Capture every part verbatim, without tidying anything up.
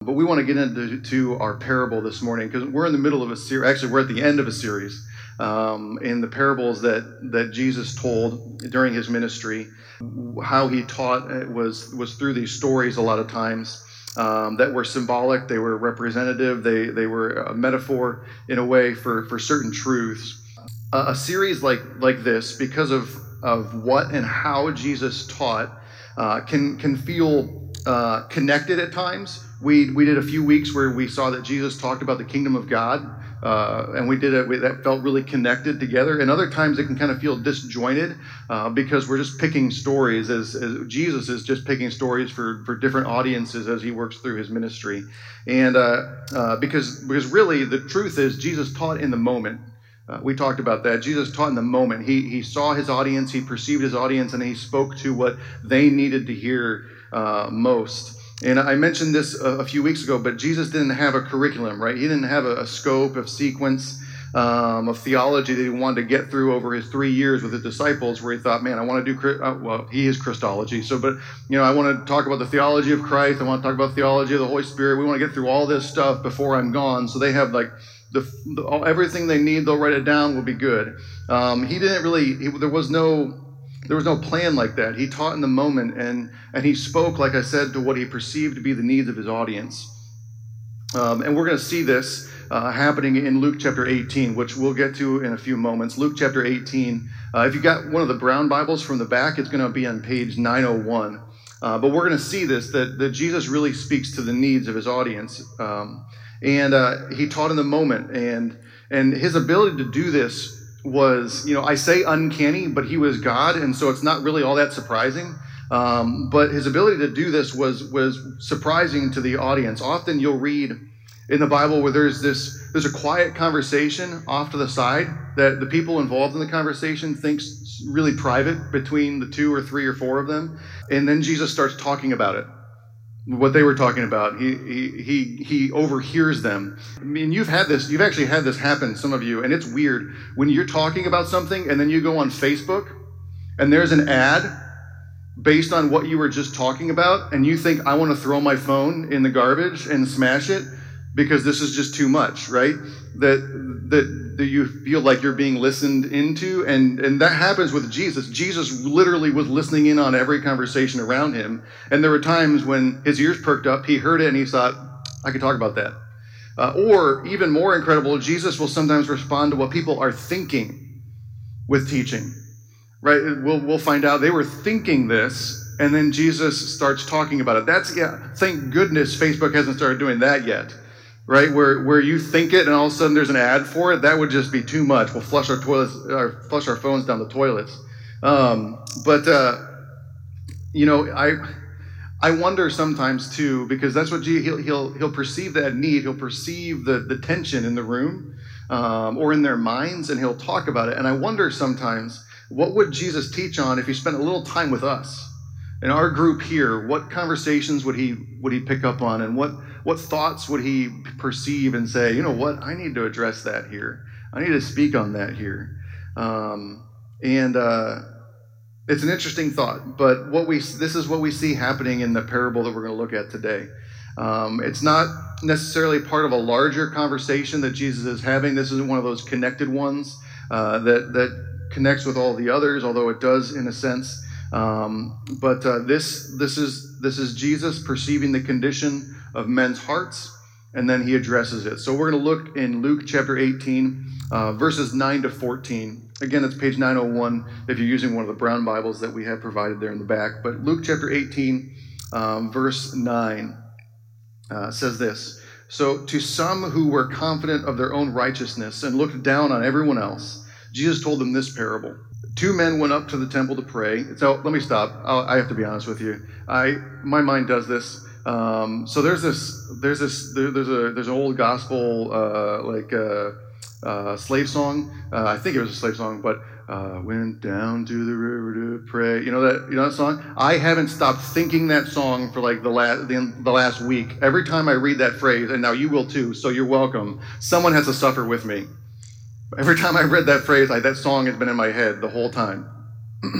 but we want to get into to our parable this morning because we're in the middle of a series. Actually, we're at the end of a series um, in the parables that, that Jesus told during his ministry. How he taught was, was through these stories a lot of times um, that were symbolic. They were representative. They, they were a metaphor in a way for, for certain truths. Uh, a series like, like this, because of, of what and how Jesus taught, uh, can, can feel Uh, connected at times. We we did a few weeks where we saw that Jesus talked about the kingdom of God, uh, and we did it. We, that felt really connected together. And other times it can kind of feel disjointed uh, because we're just picking stories. As, as Jesus is just picking stories for, for different audiences as he works through his ministry. And uh, uh, because because really the truth is Jesus taught in the moment. Uh, we talked about that. Jesus taught in the moment. He he saw his audience. He perceived his audience, and he spoke to what they needed to hear Uh, most. And I mentioned this a, a few weeks ago, but Jesus didn't have a curriculum, right? He didn't have a, a scope of sequence um, of theology that he wanted to get through over his three years with his disciples, where he thought, man, I want to do, uh, well, he is Christology. So, but, you know, I want to talk about the theology of Christ. I want to talk about the theology of the Holy Spirit. We want to get through all this stuff before I'm gone. So they have like the, the all, everything they need. They'll write it down. Will be good. Um, he didn't really, he, there was no, There was no plan like that. He taught in the moment, and, and he spoke, like I said, to what he perceived to be the needs of his audience. Um, and we're going to see this uh, happening in Luke chapter eighteen, which we'll get to in a few moments. Luke chapter eighteen. Uh, if you got one of the brown Bibles from the back, it's going to be on page nine oh one. Uh, but we're going to see this, that, that Jesus really speaks to the needs of his audience. Um, and uh, he taught in the moment, and and his ability to do this was, you know, I say uncanny, but he was God, and so it's not really all that surprising. Um, but his ability to do this was was surprising to the audience. Often you'll read in the Bible where there's this there's a quiet conversation off to the side that the people involved in the conversation thinks really private between the two or three or four of them, and then Jesus starts talking about it. What they were talking about, he he he he overhears them. I mean, you've had this, you've actually had this happen, some of you, and it's weird when you're talking about something and then you go on Facebook and there's an ad based on what you were just talking about, and you think, I want to throw my phone in the garbage and smash it because this is just too much, right? That that that you feel like you're being listened into, and and that happens with Jesus. Jesus literally was listening in on every conversation around him, and there were times when his ears perked up, he heard it, and he thought, I could talk about that. Uh, or even more incredible, Jesus will sometimes respond to what people are thinking with teaching, right? We'll we'll find out they were thinking this, and then Jesus starts talking about it. That's yeah. Thank goodness Facebook hasn't started doing that yet. Right, where where you think it and all of a sudden there's an ad for it, that would just be too much. We'll flush our toilets, or flush our phones down the toilets. Um, but uh, you know, I I wonder sometimes too, because that's what G, he'll he'll he'll perceive that need. He'll perceive the the tension in the room um, or in their minds, and he'll talk about it. And I wonder sometimes, what would Jesus teach on if he spent a little time with us in our group here? What conversations would he would he pick up on, and what What thoughts would he perceive and say, you know what, I need to address that here. I need to speak on that here. Um, and uh, it's an interesting thought, but what we this is what we see happening in the parable that we're going to look at today. Um, it's not necessarily part of a larger conversation that Jesus is having. This isn't one of those connected ones uh, that, that connects with all the others, although it does in a sense. Um, but uh, this this is this is Jesus perceiving the condition of men's hearts, and then he addresses it. So we're going to look in Luke chapter eighteen, uh, verses nine to fourteen. Again, it's page nine oh one if you're using one of the brown Bibles that we have provided there in the back. But Luke chapter eighteen, um, verse nine uh, says this. So to some who were confident of their own righteousness and looked down on everyone else, Jesus told them this parable. Two men went up to the temple to pray. So let me stop. I'll, I have to be honest with you. I my mind does this. Um, so there's this, there's this, there, there's a, there's an old gospel, uh, like, uh, uh, slave song. Uh, I think it was a slave song, but, uh, went down to the river to pray. You know that, you know that song? I haven't stopped thinking that song for like the last, the, the last week. Every time I read that phrase, and now you will too, so you're welcome. Someone has to suffer with me. Every time I read that phrase, I, that song has been in my head the whole time.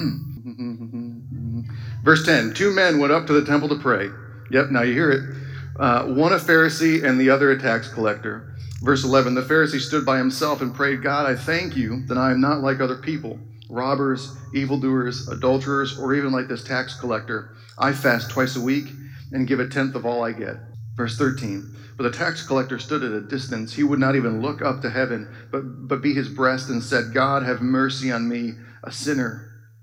Verse ten, two men went up to the temple to pray. Yep, now you hear it. Uh, one a Pharisee and the other a tax collector. Verse eleven, the Pharisee stood by himself and prayed, God, I thank you that I am not like other people, robbers, evildoers, adulterers, or even like this tax collector. I fast twice a week and give a tenth of all I get. Verse thirteen, but the tax collector stood at a distance. He would not even look up to heaven, but, but beat his breast and said, God, have mercy on me, a sinner.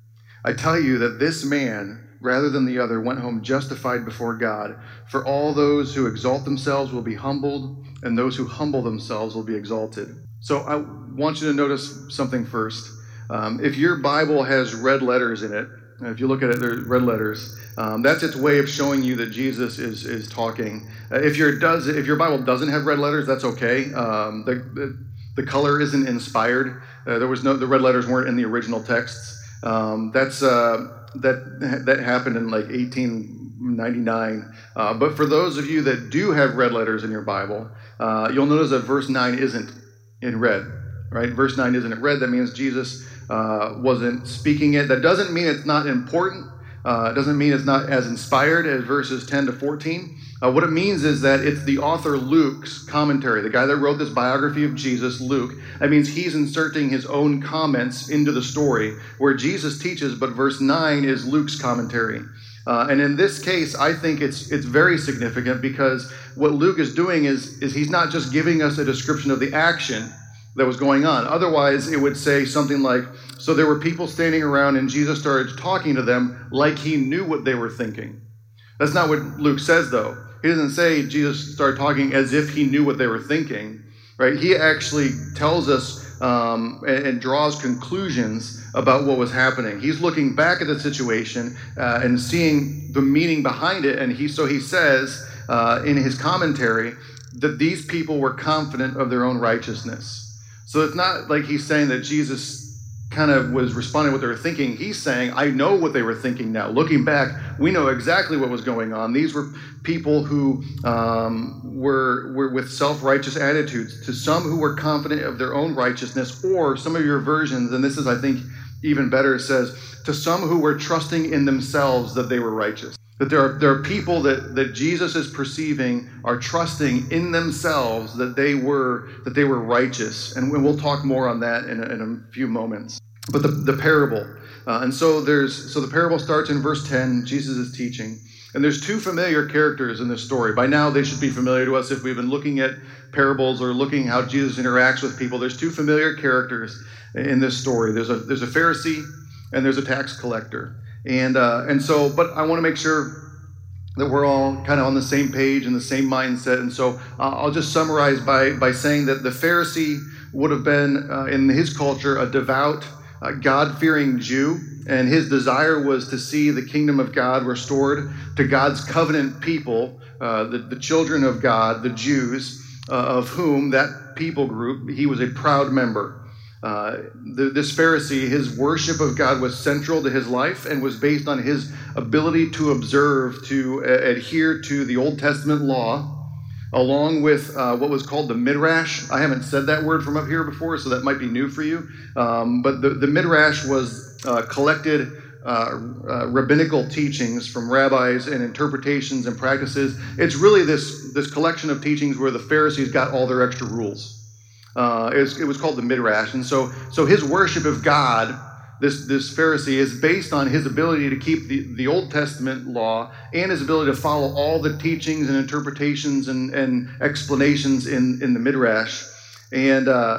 I tell you that this man, rather than the other, went home justified before God. For all those who exalt themselves will be humbled, and those who humble themselves will be exalted. So I want you to notice something first. Um, if your Bible has red letters in it, if you look at it, there's red letters. Um, that's its way of showing you that Jesus is is talking. Uh, if your does if your Bible doesn't have red letters, that's okay. Um, the, the the color isn't inspired. Uh, there was no the red letters weren't in the original texts. Um, that's uh, that that happened in like eighteen ninety-nine. Uh, but for those of you that do have red letters in your Bible, uh, you'll notice that verse nine isn't in red. Right? Verse nine isn't in red. That means Jesus uh, wasn't speaking it. That doesn't mean it's not important. Uh, it doesn't mean it's not as inspired as verses ten to fourteen. Uh, what it means is that it's the author Luke's commentary, the guy that wrote this biography of Jesus, Luke. That means he's inserting his own comments into the story where Jesus teaches, but verse nine is Luke's commentary. Uh, and in this case, I think it's it's very significant because what Luke is doing is, is he's not just giving us a description of the action that was going on. Otherwise, it would say something like, so there were people standing around and Jesus started talking to them like he knew what they were thinking. That's not what Luke says, though. He doesn't say Jesus started talking as if he knew what they were thinking, right? He actually tells us um, and, and draws conclusions about what was happening. He's looking back at the situation uh, and seeing the meaning behind it. And he so he says uh, in his commentary that these people were confident of their own righteousness. So it's not like he's saying that Jesus kind of was responding to what they were thinking. He's saying, I know what they were thinking now. Looking back, we know exactly what was going on. These were people who um, were, were with self-righteous attitudes. To some who were confident of their own righteousness, or some of your versions, and this is, I think, even better, says, to some who were trusting in themselves that they were righteous. That there are there are people that, that Jesus is perceiving are trusting in themselves that they were that they were righteous, and we'll talk more on that in a, in a few moments. But the the parable, uh, and so there's so the parable starts in verse ten. Jesus is teaching, and there's two familiar characters in this story. By now, they should be familiar to us if we've been looking at parables or looking how Jesus interacts with people. There's two familiar characters in this story. There's a there's a Pharisee and there's a tax collector. And uh, and so, but I want to make sure that we're all kind of on the same page and the same mindset. And so uh, I'll just summarize by by saying that the Pharisee would have been, uh, in his culture, a devout, uh, God-fearing Jew. And his desire was to see the kingdom of God restored to God's covenant people, uh, the, the children of God, the Jews, uh, of whom, that people group, he was a proud member. Uh, the, this Pharisee, his worship of God was central to his life and was based on his ability to observe, to uh, adhere to the Old Testament law, along with uh, what was called the Midrash. I haven't said that word from up here before, so that might be new for you. Um, but the, the Midrash was uh, collected uh, uh, rabbinical teachings from rabbis and interpretations and practices. It's really this, this collection of teachings where the Pharisees got all their extra rules. Uh, it, was, it was called the Midrash. And so so his worship of God, this, this Pharisee, is based on his ability to keep the, the Old Testament law and his ability to follow all the teachings and interpretations and, and explanations in, in the Midrash. And uh,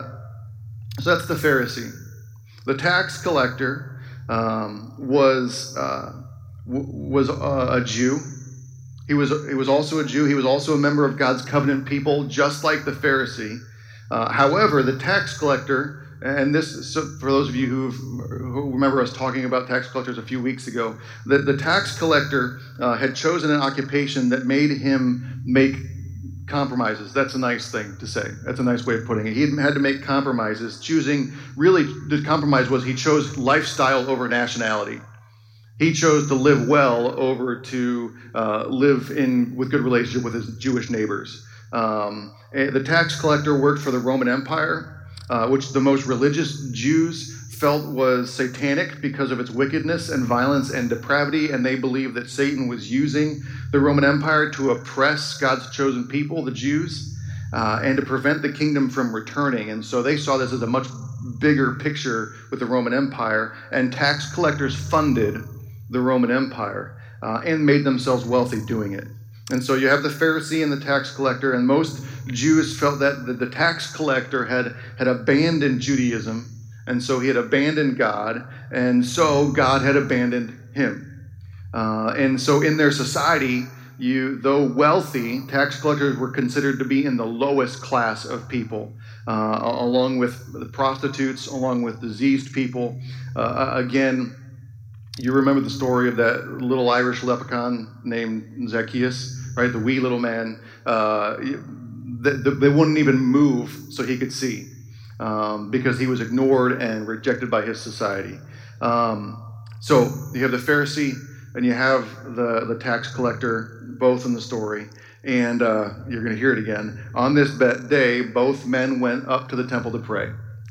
so that's the Pharisee. The tax collector um, was, uh, w- was a, a Jew. He was, he was also a Jew. He was also a member of God's covenant people, just like the Pharisee. Uh, however, the tax collector, and this, so for those of you who've, who remember us talking about tax collectors a few weeks ago, that the tax collector uh, had chosen an occupation that made him make compromises. That's a nice thing to say. That's a nice way of putting it. He had to make compromises, choosing, really, the compromise was he chose lifestyle over nationality. He chose to live well over to uh, live in with good relationship with his Jewish neighbors. Um, the tax collector worked for the Roman Empire, uh, which the most religious Jews felt was satanic because of its wickedness and violence and depravity, and they believed that Satan was using the Roman Empire to oppress God's chosen people, the Jews, uh, and to prevent the kingdom from returning. And so they saw this as a much bigger picture with the Roman Empire, and tax collectors funded the Roman Empire uh, and made themselves wealthy doing it. And so you have the Pharisee and the tax collector, and most Jews felt that the, the tax collector had, had abandoned Judaism, and so he had abandoned God, and so God had abandoned him. Uh, and so in their society, you, though wealthy, tax collectors were considered to be in the lowest class of people, uh, along with the prostitutes, along with diseased people. Uh, again, you remember the story of that little Irish leprechaun named Zacchaeus, right? The wee little man. Uh, they, they wouldn't even move so he could see, um, because he was ignored and rejected by his society. Um, so you have the Pharisee and you have the, the tax collector, both in the story. And uh, you're going to hear it again. On this day, both men went up to the temple to pray.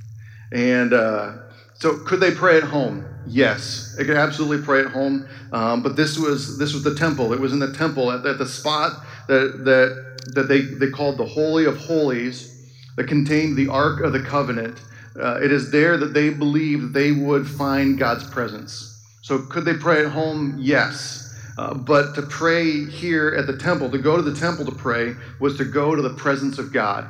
And uh, so could they pray at home? Yes, they could absolutely pray at home. Um, but this was this was the temple. It was in the temple at, at the spot that that that they, they called the Holy of Holies, that contained the Ark of the Covenant. Uh, it is there that they believed they would find God's presence. So could they pray at home? Yes. Uh, but to pray here at the temple, to go to the temple to pray, was to go to the presence of God,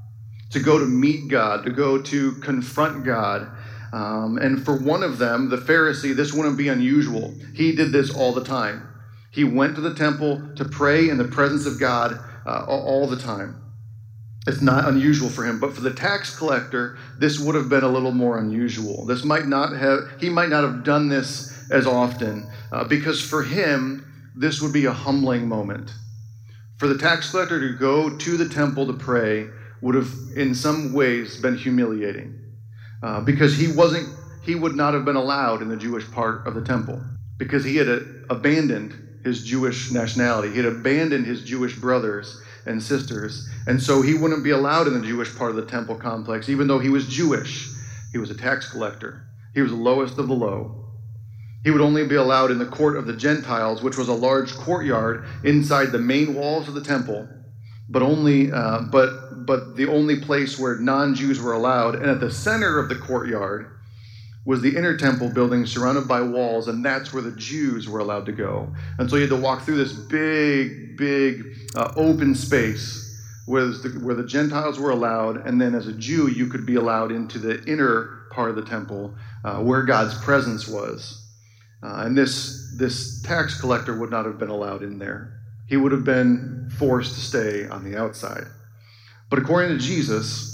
to go to meet God, to go to confront God. Um, and for one of them, the Pharisee, this wouldn't be unusual. He did this all the time. He went to the temple to pray in the presence of God uh, all the time. It's not unusual for him. But for the tax collector, this would have been a little more unusual. This might not have, he might not have done this as often, uh, because for him, this would be a humbling moment. For the tax collector to go to the temple to pray would have, in some ways, been humiliating, uh, because he wasn't, he would not have been allowed in the Jewish part of the temple, because he had uh, abandoned his Jewish nationality. He had abandoned his Jewish brothers and sisters, and so he wouldn't be allowed in the Jewish part of the temple complex, even though he was Jewish. He was a tax collector. He was the lowest of the low. He would only be allowed in the court of the Gentiles, which was a large courtyard inside the main walls of the temple, but only, uh, but but the only place where non-Jews were allowed. And at the center of the courtyard was the inner temple building surrounded by walls, and that's where the Jews were allowed to go. And so you had to walk through this big, big uh, open space where the, where the Gentiles were allowed, and then as a Jew, you could be allowed into the inner part of the temple uh, where God's presence was. Uh, and this this tax collector would not have been allowed in there. He would have been forced to stay on the outside. But according to Jesus,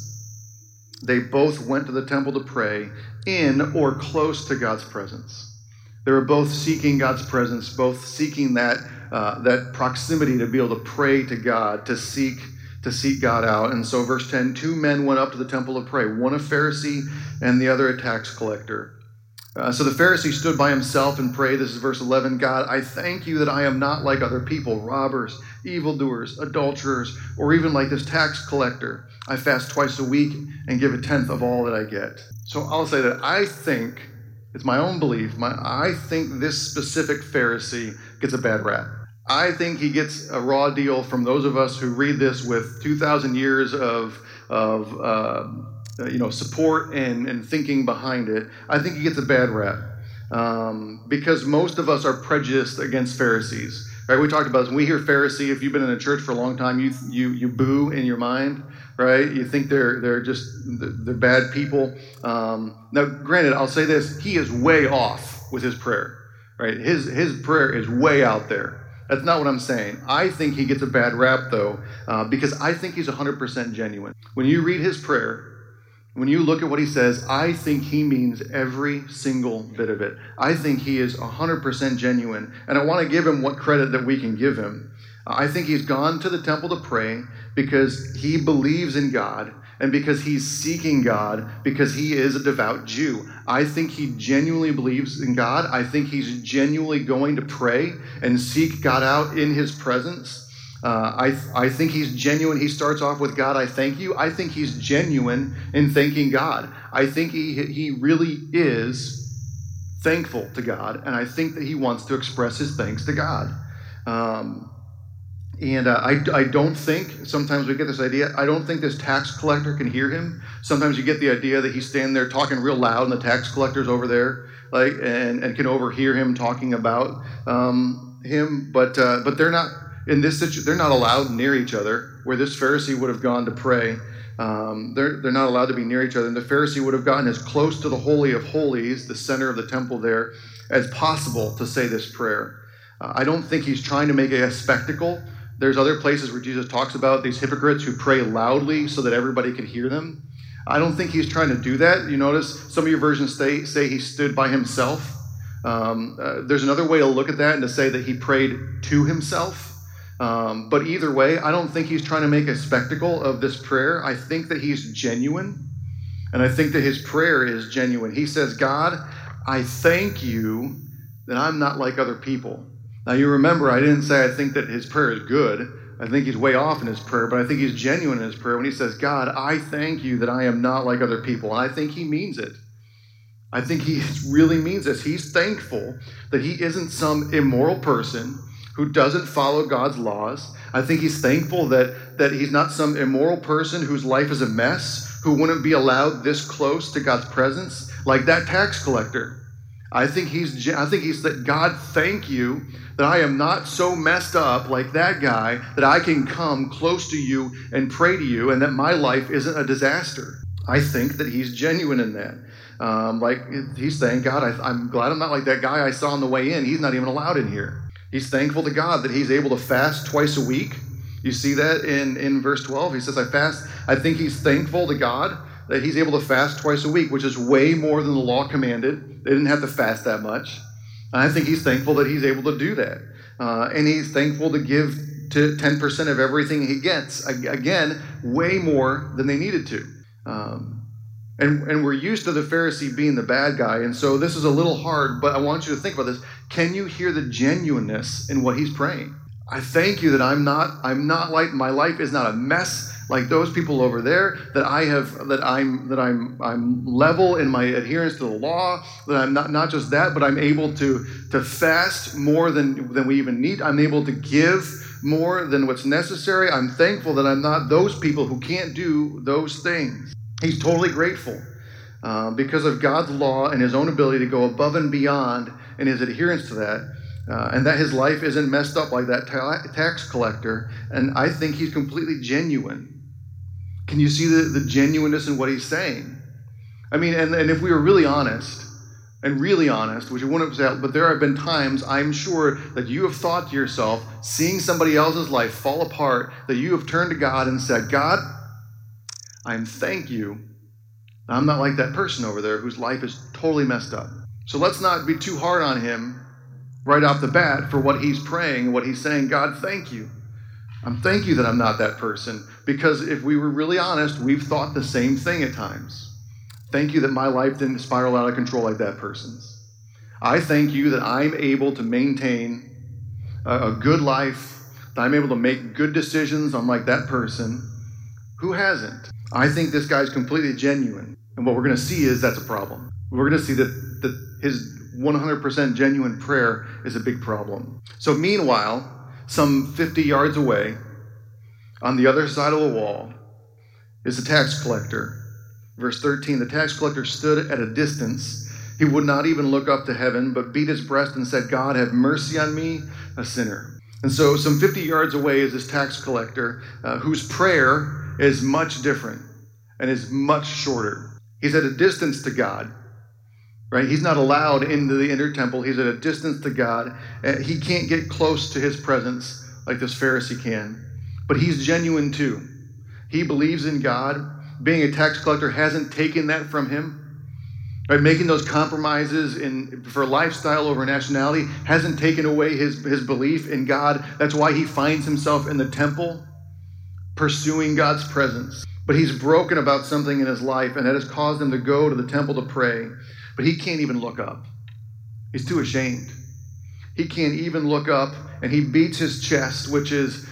they both went to the temple to pray in or close to God's presence. They were both seeking God's presence, both seeking that uh, that proximity to be able to pray to God, to seek to seek God out. And so verse ten, two men went up to the temple to pray, one a Pharisee and the other a tax collector. Uh, so the Pharisee stood by himself and prayed. This is verse eleven. God, I thank you that I am not like other people, robbers, evildoers, adulterers, or even like this tax collector. I fast twice a week and give a tenth of all that I get. So I'll say that I think, it's my own belief, my, I think this specific Pharisee gets a bad rap. I think he gets a raw deal from those of us who read this with two thousand years of, of uh, Uh, you know, support and, and thinking behind it. I think he gets a bad rap um, because most of us are prejudiced against Pharisees. Right? We talked about this. When we hear Pharisee, if you've been in a church for a long time, you you you boo in your mind, right? You think they're they're just they're bad people. Um, now, granted, I'll say this: he is way off with his prayer. Right? His his prayer is way out there. That's not what I'm saying. I think he gets a bad rap though, uh, because I think he's one hundred percent genuine. When you read his prayer, when you look at what he says, I think he means every single bit of it. I think he is one hundred percent genuine. And I want to give him what credit that we can give him. I think he's gone to the temple to pray because he believes in God and because he's seeking God because he is a devout Jew. I think he genuinely believes in God. I think he's genuinely going to pray and seek God out in his presence. Uh, I I think he's genuine. He starts off with, God, I thank you. I think he's genuine in thanking God. I think he he really is thankful to God, and I think that he wants to express his thanks to God. Um, and uh, I, I don't think, sometimes we get this idea, I don't think this tax collector can hear him. Sometimes you get the idea that he's standing there talking real loud, and the tax collector's over there, like, and, and can overhear him talking about um, him. But uh, but they're not in this situation. They're not allowed near each other. Where this Pharisee would have gone to pray, um, they're they're not allowed to be near each other. And the Pharisee would have gotten as close to the Holy of Holies, the center of the temple there, as possible to say this prayer. Uh, I don't think he's trying to make a, a spectacle. There's other places where Jesus talks about these hypocrites who pray loudly so that everybody can hear them. I don't think he's trying to do that. You notice some of your versions say, say he stood by himself. Um, uh, there's another way to look at that and to say that he prayed to himself. Um, but either way, I don't think he's trying to make a spectacle of this prayer. I think that he's genuine. And I think that his prayer is genuine. He says, God, I thank you that I'm not like other people. Now, you remember, I didn't say I think that his prayer is good. I think he's way off in his prayer, but I think he's genuine in his prayer when he says, God, I thank you that I am not like other people. And I think he means it. I think he really means this. He's thankful that he isn't some immoral person who doesn't follow God's laws. I think he's thankful that, that he's not some immoral person whose life is a mess, who wouldn't be allowed this close to God's presence, like that tax collector. I think he's I think he's that God, thank you that I am not so messed up like that guy, that I can come close to you and pray to you, and that my life isn't a disaster. I think that he's genuine in that. Um, like he's saying, God, I, I'm glad I'm not like that guy I saw on the way in. He's not even allowed in here. He's thankful to God that he's able to fast twice a week. You see that in, in verse twelve. He says, I fast. I think he's thankful to God that he's able to fast twice a week, which is way more than the law commanded. They didn't have to fast that much. And I think he's thankful that he's able to do that. Uh, and he's thankful to give to ten percent of everything he gets. Again, way more than they needed to. Um, and, and we're used to the Pharisee being the bad guy. And so this is a little hard, but I want you to think about this. Can you hear the genuineness in what he's praying? I thank you that I'm not, I'm not like, my life is not a mess like those people over there, that I have, that I'm, that I'm, I'm level in my adherence to the law, that I'm not, not just that, but I'm able to, to fast more than, than we even need. I'm able to give more than what's necessary. I'm thankful that I'm not those people who can't do those things. He's totally grateful uh, because of God's law and his own ability to go above and beyond in his adherence to that. Uh, and that his life isn't messed up like that ta- tax collector. And I think he's completely genuine. Can you see the, the genuineness in what he's saying? I mean, and, and if we were really honest, and really honest, which you wouldn't say, but there have been times, I'm sure, that you have thought to yourself, seeing somebody else's life fall apart, that you have turned to God and said, God, I thank you. I'm not like that person over there whose life is totally messed up. So let's not be too hard on him right off the bat for what he's praying and what he's saying. God, thank you. I'm thank you that I'm not that person. Because if we were really honest, we've thought the same thing at times. Thank you that my life didn't spiral out of control like that person's. I thank you that I'm able to maintain a, a good life, that I'm able to make good decisions unlike that person. Who hasn't? I think this guy's completely genuine. And what we're going to see is that's a problem. We're going to see that, that his one hundred percent genuine prayer is a big problem. So meanwhile, some fifty yards away, on the other side of the wall, is the tax collector. Verse thirteen, the tax collector stood at a distance. He would not even look up to heaven, but beat his breast and said, God, have mercy on me, a sinner. And so some fifty yards away is this tax collector uh, whose prayer is much different and is much shorter. He's at a distance to God. Right? He's not allowed into the inner temple. He's at a distance to God. Uh, he can't get close to his presence like this Pharisee can. But he's genuine too. He believes in God. Being a tax collector hasn't taken that from him. Right? Making those compromises in for lifestyle over nationality hasn't taken away his, his belief in God. That's why he finds himself in the temple pursuing God's presence. But he's broken about something in his life, and that has caused him to go to the temple to pray. But he can't even look up. He's too ashamed. He can't even look up, and he beats his chest, which is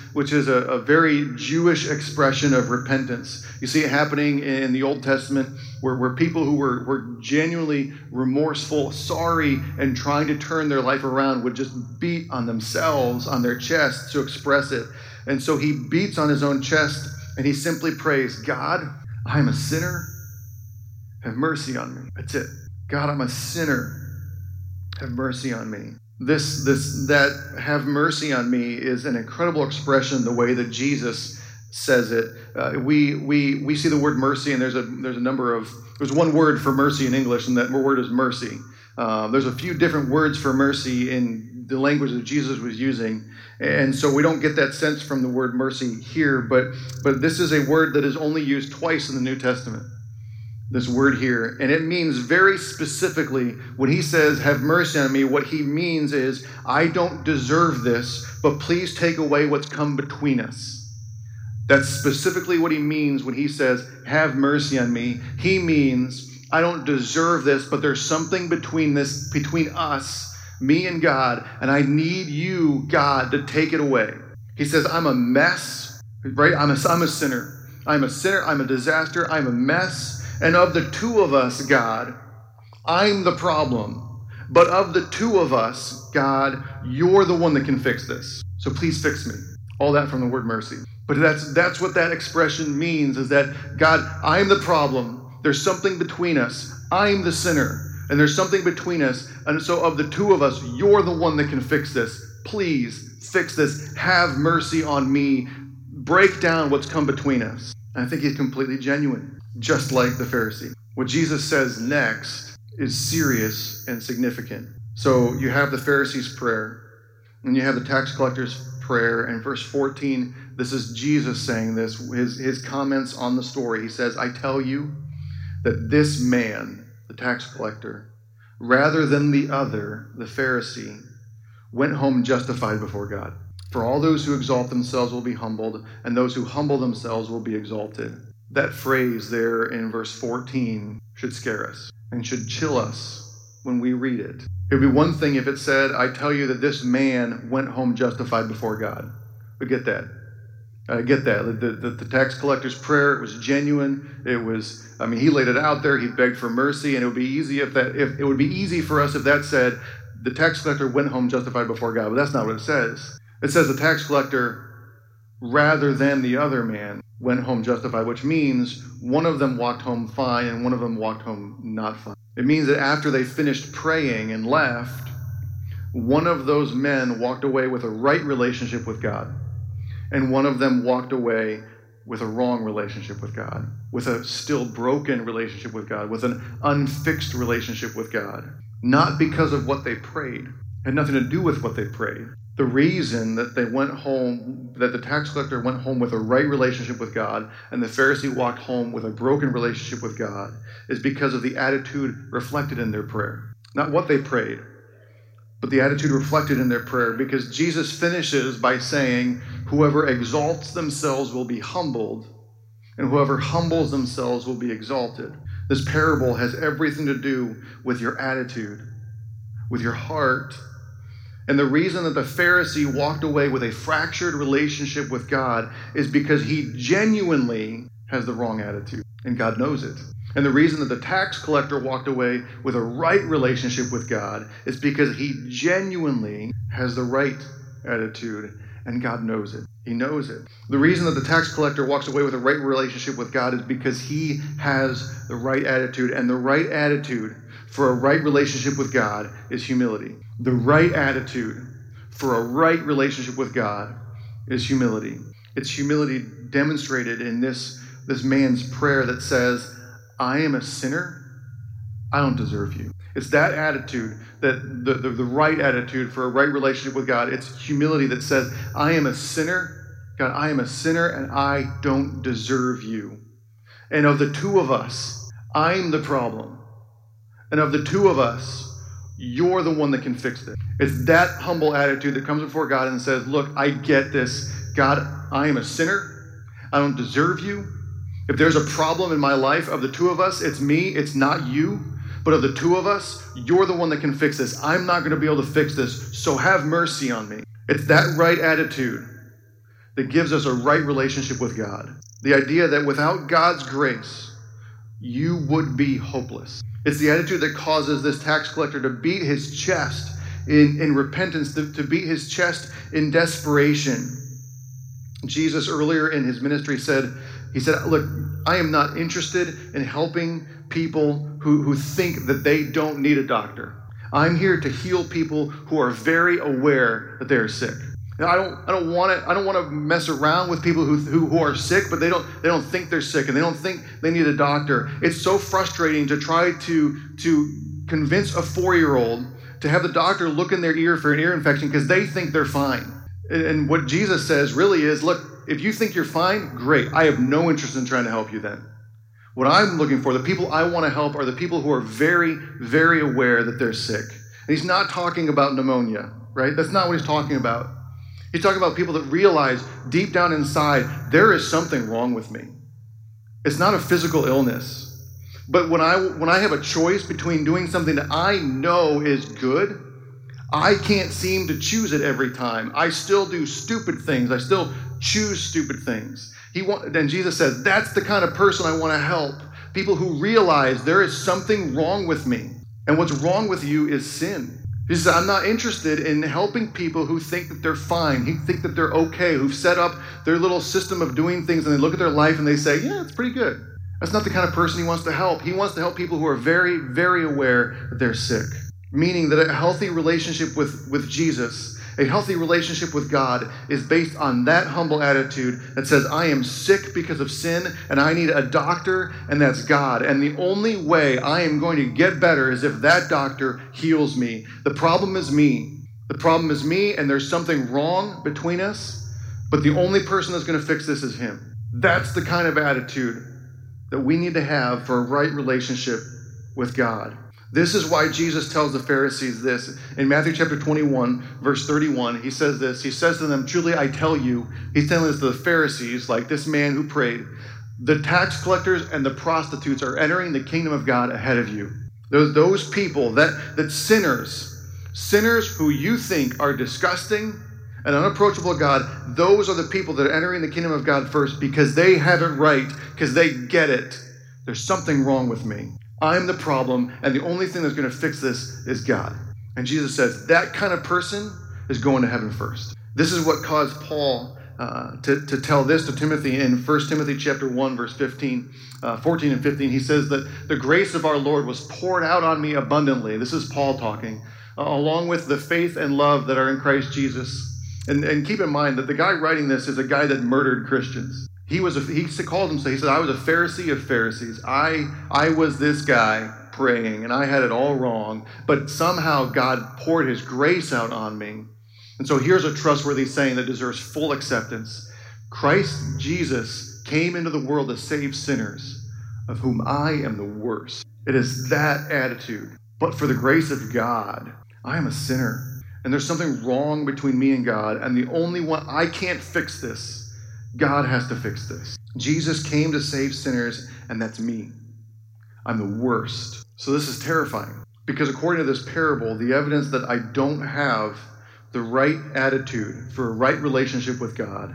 which is a, a very Jewish expression of repentance. You see it happening in the Old Testament where, where people who were, were genuinely remorseful, sorry, and trying to turn their life around would just beat on themselves, on their chest to express it. And so he beats on his own chest and he simply prays, God, I'm a sinner. Have mercy on me. That's it. God, I'm a sinner. Have mercy on me. This, this, that have mercy on me is an incredible expression, the way that Jesus says it. Uh, we, we, we see the word mercy, and there's a, there's a number of, there's one word for mercy in English, and that word is mercy. Uh, there's a few different words for mercy in the language that Jesus was using. And so we don't get that sense from the word mercy here, but, but this is a word that is only used twice in the New Testament. This word here, and it means very specifically, when he says, have mercy on me, what he means is, I don't deserve this, but please take away what's come between us. That's specifically what he means when he says, have mercy on me. He means, I don't deserve this, but there's something between this, between us, me and God, and I need you, God, to take it away. He says, I'm a mess, right? I'm a, I'm a sinner. I'm a sinner. I'm a disaster. I'm a mess. And of the two of us, God, I'm the problem. But of the two of us, God, you're the one that can fix this. So please fix me. All that from the word mercy. But that's that's what that expression means, is that, God, I'm the problem. There's something between us. I'm the sinner. And there's something between us. And so of the two of us, you're the one that can fix this. Please fix this. Have mercy on me. Break down what's come between us. And I think he's completely genuine. Just like the Pharisee. What Jesus says next is serious and significant. So you have the Pharisee's prayer, and you have the tax collector's prayer. And verse fourteen, this is Jesus saying this, his, his comments on the story. He says, I tell you that this man, the tax collector, rather than the other, the Pharisee, went home justified before God. For all those who exalt themselves will be humbled, and those who humble themselves will be exalted. That phrase there in verse fourteen should scare us and should chill us when we read it. It would be one thing if it said, I tell you that this man went home justified before God. We get that. I get that. The, the, the tax collector's prayer, it was genuine. It was, I mean, he laid it out there. He begged for mercy, and it would be easy if that, if it would be easy for us if that said, the tax collector went home justified before God. But that's not what it says. It says the tax collector, rather than the other man, went home justified, which means one of them walked home fine and one of them walked home not fine. It means that after they finished praying and left, one of those men walked away with a right relationship with God, and one of them walked away with a wrong relationship with God, with a still broken relationship with God, with an unfixed relationship with God. Not because of what they prayed. It had nothing to do with what they prayed. The reason that they went home, that the tax collector went home with a right relationship with God and the Pharisee walked home with a broken relationship with God, is because of the attitude reflected in their prayer. Not what they prayed, but the attitude reflected in their prayer. Because Jesus finishes by saying, whoever exalts themselves will be humbled, and whoever humbles themselves will be exalted. This parable has everything to do with your attitude, with your heart. And the reason that the Pharisee walked away with a fractured relationship with God is because he genuinely has the wrong attitude, and God knows it. And the reason that the tax collector walked away with a right relationship with God is because he genuinely has the right attitude, and God knows it. He knows it. The reason that the tax collector walks away with a right relationship with God is because he has the right attitude, and the right attitude for a right relationship with God is humility. The right attitude for a right relationship with God is humility. It's humility demonstrated in this, this man's prayer that says, I am a sinner. I don't deserve you. It's that attitude, that the, the, the right attitude for a right relationship with God. It's humility that says, I am a sinner. God, I am a sinner and I don't deserve you. And of the two of us, I'm the problem. And of the two of us, you're the one that can fix this. It's that humble attitude that comes before God and says, look, I get this. God, I am a sinner. I don't deserve you. If there's a problem in my life, of the two of us, it's me, it's not you. But of the two of us, you're the one that can fix this. I'm not going to be able to fix this, so have mercy on me. It's that right attitude that gives us a right relationship with God. The idea that without God's grace, you would be hopeless. It's the attitude that causes this tax collector to beat his chest in, in repentance, to, to beat his chest in desperation. Jesus earlier in his ministry said, he said, look, I am not interested in helping people who, who think that they don't need a doctor. I'm here to heal people who are very aware that they are sick. Now, I don't I don't want to I don't want to mess around with people who, who who are sick, but they don't they don't think they're sick and they don't think they need a doctor. It's so frustrating to try to to convince a four-year-old to have the doctor look in their ear for an ear infection because they think they're fine. And what Jesus says really is, look, if you think you're fine, great. I have no interest in trying to help you then. What I'm looking for, the people I want to help, are the people who are very, very aware that they're sick. And he's not talking about pneumonia, right? That's not what he's talking about. He's talking about people that realize deep down inside, there is something wrong with me. It's not a physical illness. But when I when I have a choice between doing something that I know is good, I can't seem to choose it every time. I still do stupid things. I still choose stupid things. He want, and Jesus says, that's the kind of person I want to help. People who realize there is something wrong with me. And what's wrong with you is sin. He says, I'm not interested in helping people who think that they're fine, who think that they're okay, who've set up their little system of doing things and they look at their life and they say, yeah, it's pretty good. That's not the kind of person he wants to help. He wants to help people who are very, very aware that they're sick. Meaning that a healthy relationship with, with Jesus, a healthy relationship with God, is based on that humble attitude that says, I am sick because of sin and I need a doctor, and that's God. And the only way I am going to get better is if that doctor heals me. The problem is me. The problem is me, and there's something wrong between us, but the only person that's going to fix this is him. That's the kind of attitude that we need to have for a right relationship with God. This is why Jesus tells the Pharisees this. In Matthew chapter twenty-one, verse thirty-one, he says this. He says to them, truly I tell you, he's telling this to the Pharisees, like this man who prayed, the tax collectors and the prostitutes are entering the kingdom of God ahead of you. Those, those people, that, that sinners, sinners who you think are disgusting and unapproachable to God, those are the people that are entering the kingdom of God first because they have it right, because they get it. There's something wrong with me. I'm the problem, and the only thing that's going to fix this is God. And Jesus says that kind of person is going to heaven first. This is what caused Paul uh, to, to tell this to Timothy in First Timothy chapter one, verse fifteen, uh, fourteen and fifteen. He says that the grace of our Lord was poured out on me abundantly. This is Paul talking, uh, along with the faith and love that are in Christ Jesus. And, and keep in mind that the guy writing this is a guy that murdered Christians. He was a, he called himself, he said, I was a Pharisee of Pharisees. I I was this guy praying, and I had it all wrong. But somehow God poured his grace out on me. And so here's a trustworthy saying that deserves full acceptance. Christ Jesus came into the world to save sinners, of whom I am the worst. It is that attitude. But for the grace of God, I am a sinner. And there's something wrong between me and God. And the only one, I can't fix this. God has to fix this. Jesus came to save sinners, and that's me. I'm the worst. So this is terrifying, because according to this parable, the evidence that I don't have the right attitude for a right relationship with God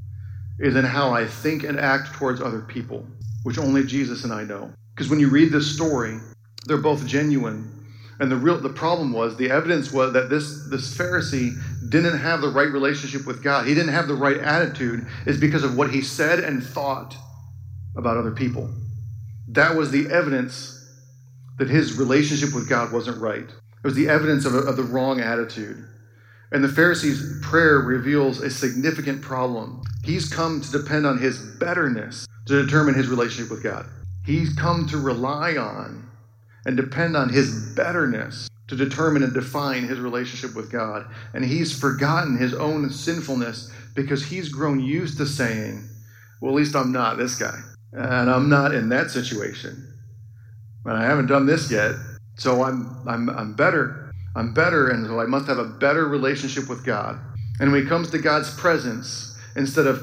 is in how I think and act towards other people, which only Jesus and I know. Because when you read this story, they're both genuine. And the real the problem was, the evidence was that this, this Pharisee didn't have the right relationship with God. He didn't have the right attitude. Is because of what he said and thought about other people. That was the evidence that his relationship with God wasn't right. It was the evidence of, a, of the wrong attitude. And the Pharisee's prayer reveals a significant problem. He's come to depend on his betterness to determine his relationship with God. He's come to rely on and depend on his betterness to determine and define his relationship with God. And he's forgotten his own sinfulness because he's grown used to saying, well, at least I'm not this guy. And I'm not in that situation. And I haven't done this yet. So I'm I'm I'm better. I'm better, and so I must have a better relationship with God. And when he comes to God's presence, instead of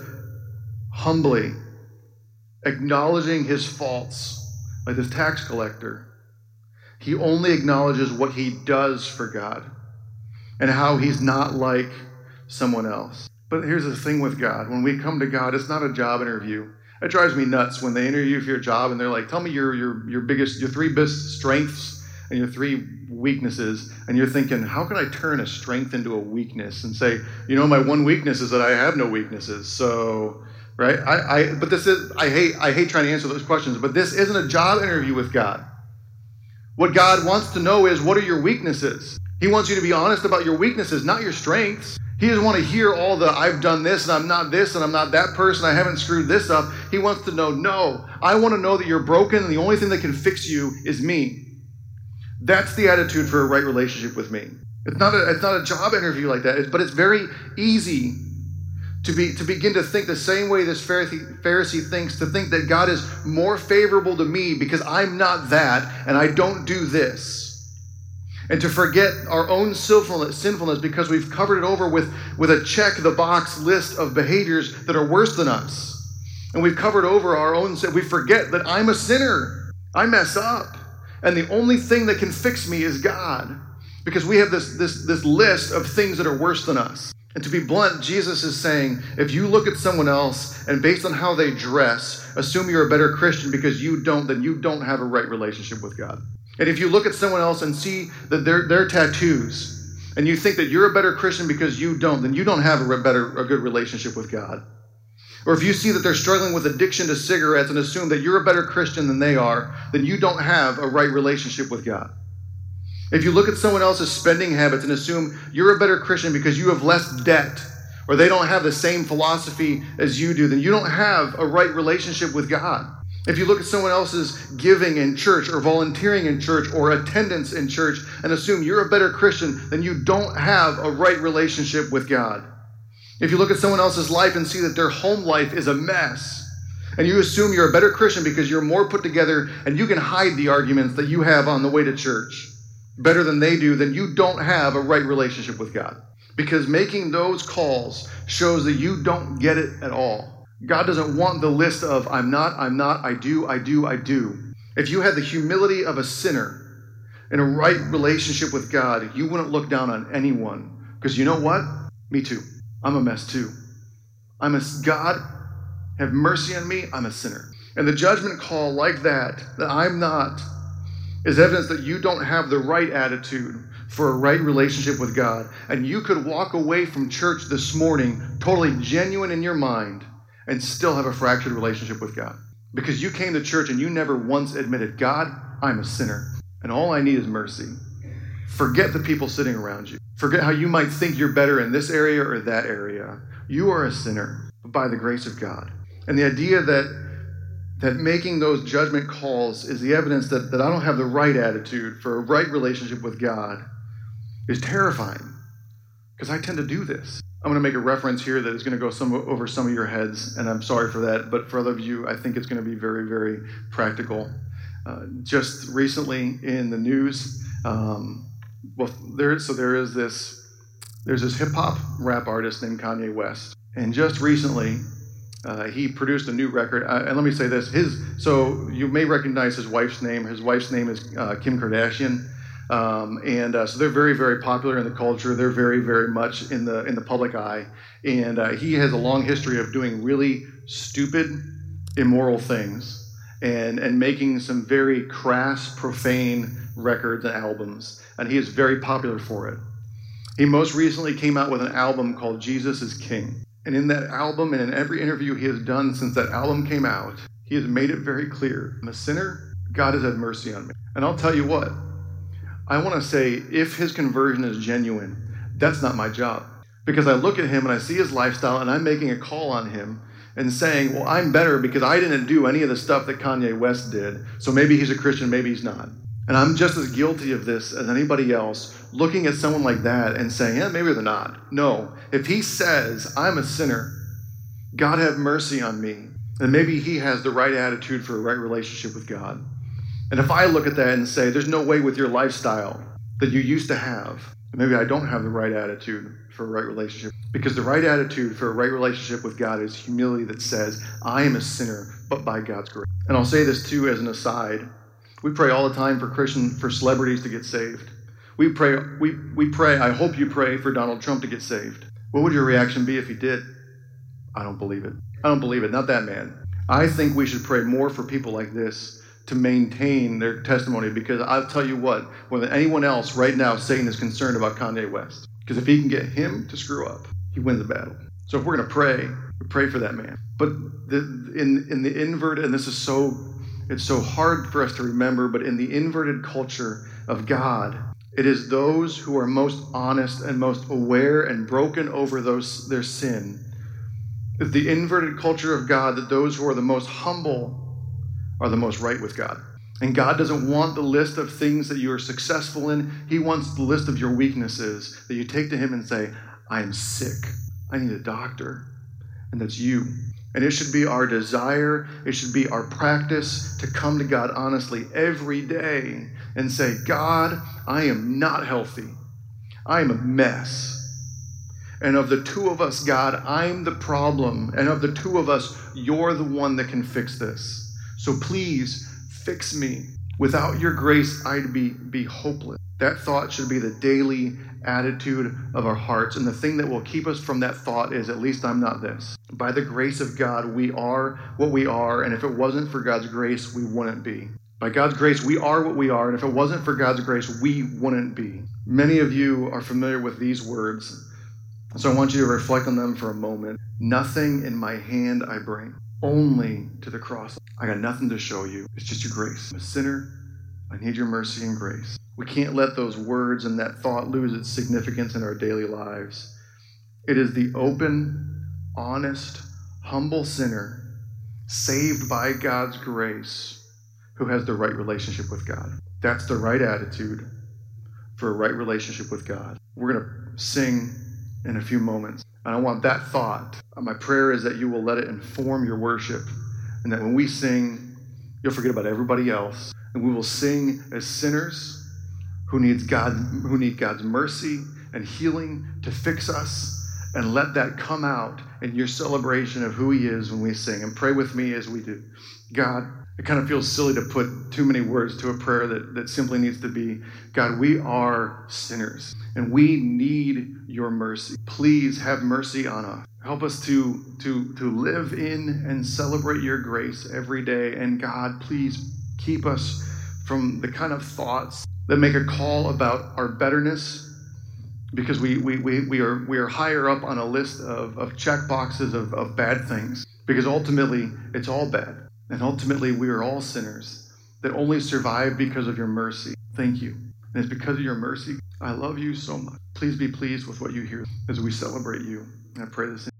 humbly acknowledging his faults, like this tax collector, he only acknowledges what he does for God and how he's not like someone else. But here's the thing with God. When we come to God, it's not a job interview. It drives me nuts when they interview you for your job and they're like, tell me your your your biggest, your three best strengths and your three weaknesses. And you're thinking, how can I turn a strength into a weakness and say, you know, my one weakness is that I have no weaknesses. So, right? I, I but this is I hate I hate trying to answer those questions, but this isn't a job interview with God. What God wants to know is, what are your weaknesses? He wants you to be honest about your weaknesses, not your strengths. He doesn't want to hear all the, I've done this and I'm not this and I'm not that person, I haven't screwed this up. He wants to know, no, I want to know that you're broken and the only thing that can fix you is me. That's the attitude for a right relationship with me. It's not a, it's not a job interview like that, but it's very easy to be to begin to think the same way this Pharisee, Pharisee thinks, to think that God is more favorable to me because I'm not that and I don't do this. And to forget our own sinfulness, sinfulness because we've covered it over with, with a check-the-box list of behaviors that are worse than us. And we've covered over our own sin. We forget that I'm a sinner. I mess up. And the only thing that can fix me is God. Because we have this, this, this list of things that are worse than us. And to be blunt, Jesus is saying, if you look at someone else and based on how they dress, assume you're a better Christian because you don't, then you don't have a right relationship with God. And if you look at someone else and see that their their tattoos, and you think that you're a better Christian because you don't, then you don't have a better, a good relationship with God. Or if you see that they're struggling with addiction to cigarettes and assume that you're a better Christian than they are, then you don't have a right relationship with God. If you look at someone else's spending habits and assume you're a better Christian because you have less debt, or they don't have the same philosophy as you do, then you don't have a right relationship with God. If you look at someone else's giving in church or volunteering in church or attendance in church and assume you're a better Christian, then you don't have a right relationship with God. If you look at someone else's life and see that their home life is a mess, and you assume you're a better Christian because you're more put together and you can hide the arguments that you have on the way to church better than they do, then you don't have a right relationship with God. Because making those calls shows that you don't get it at all. God doesn't want the list of I'm not, I'm not, I do, I do, I do. If you had the humility of a sinner in a right relationship with God, you wouldn't look down on anyone. Because you know what? Me too. I'm a mess too. I'm a, God, have mercy on me, I'm a sinner. And the judgment call like that, that I'm not, is evidence that you don't have the right attitude for a right relationship with God. And you could walk away from church this morning totally genuine in your mind and still have a fractured relationship with God. Because you came to church and you never once admitted, God, I'm a sinner, and all I need is mercy. Forget the people sitting around you. Forget how you might think you're better in this area or that area. You are a sinner by the grace of God. And the idea that that making those judgment calls is the evidence that, that I don't have the right attitude for a right relationship with God is terrifying. Because I tend to do this. I'm going to make a reference here that is going to go some over some of your heads, and I'm sorry for that, but for other of you, I think it's going to be very, very practical. Uh, just recently in the news, um, well, there, so there is this, there's this hip-hop rap artist named Kanye West, and just recently, uh, he produced a new record, uh, and let me say this, his, so you may recognize his wife's name. His wife's name is uh, Kim Kardashian. Um, and uh, so they're very, very popular in the culture. They're very, very much in the in the public eye. And uh, he has a long history of doing really stupid, immoral things and, and making some very crass, profane records and albums. And he is very popular for it. He most recently came out with an album called Jesus is King. And in that album and in every interview he has done since that album came out, he has made it very clear. I'm a sinner. God has had mercy on me. And I'll tell you what. I want to say, if his conversion is genuine, that's not my job. Because I look at him and I see his lifestyle and I'm making a call on him and saying, well, I'm better because I didn't do any of the stuff that Kanye West did. So maybe he's a Christian, maybe he's not. And I'm just as guilty of this as anybody else, looking at someone like that and saying, yeah, maybe they're not. No, if he says, I'm a sinner, God have mercy on me, then maybe he has the right attitude for a right relationship with God. And if I look at that and say, there's no way with your lifestyle that you used to have, maybe I don't have the right attitude for a right relationship. Because the right attitude for a right relationship with God is humility that says, I am a sinner, but by God's grace. And I'll say this too as an aside. We pray all the time for Christian, for celebrities to get saved. We pray, we, we pray, I hope you pray for Donald Trump to get saved. What would your reaction be if he did? I don't believe it. I don't believe it. Not that man. I think we should pray more for people like this to maintain their testimony, because I'll tell you what, more than anyone else right now, Satan is concerned about Kanye West. Because if he can get him to screw up, he wins the battle. So if we're going to pray, we pray for that man. But the, in, in the inverted, and this is so, it's so hard for us to remember, but in the inverted culture of God, it is those who are most honest and most aware and broken over those their sin. It's the inverted culture of God that those who are the most humble are the most right with God. And God doesn't want the list of things that you are successful in. He wants the list of your weaknesses that you take to him and say, I am sick. I need a doctor. And that's you. And it should be our desire, it should be our practice to come to God honestly every day and say, God, I am not healthy. I am a mess. And of the two of us, God, I'm the problem. And of the two of us, you're the one that can fix this. So please fix me. Without your grace, I'd be, be hopeless. That thought should be the daily attitude of our hearts. And the thing that will keep us from that thought is, at least I'm not this. By the grace of God, we are what we are. And if it wasn't for God's grace, we wouldn't be. By God's grace, we are what we are. And if it wasn't for God's grace, we wouldn't be. Many of you are familiar with these words. So I want you to reflect on them for a moment. Nothing in my hand I bring, only to the cross. I got nothing to show you. It's just your grace. I'm a sinner. I need your mercy and grace. We can't let those words and that thought lose its significance in our daily lives. It is the open, honest, humble sinner saved by God's grace who has the right relationship with God. That's the right attitude for a right relationship with God. We're going to sing in a few moments. And I want that thought. My prayer is that you will let it inform your worship, and that when we sing, you'll forget about everybody else, and we will sing as sinners who needs God, who need God's mercy and healing to fix us, and let that come out in your celebration of who he is when we sing. And pray with me as we do. God, it kind of feels silly to put too many words to a prayer that, that simply needs to be, God, we are sinners, and we need your mercy. Please have mercy on us. Help us to, to, to live in and celebrate your grace every day. And God, please keep us from the kind of thoughts that make a call about our betterness, because we we we, we are we are higher up on a list of, of check boxes of, of bad things, because ultimately it's all bad. And ultimately we are all sinners that only survive because of your mercy. Thank you. And it's because of your mercy. I love you so much. Please be pleased with what you hear as we celebrate you. And I pray this in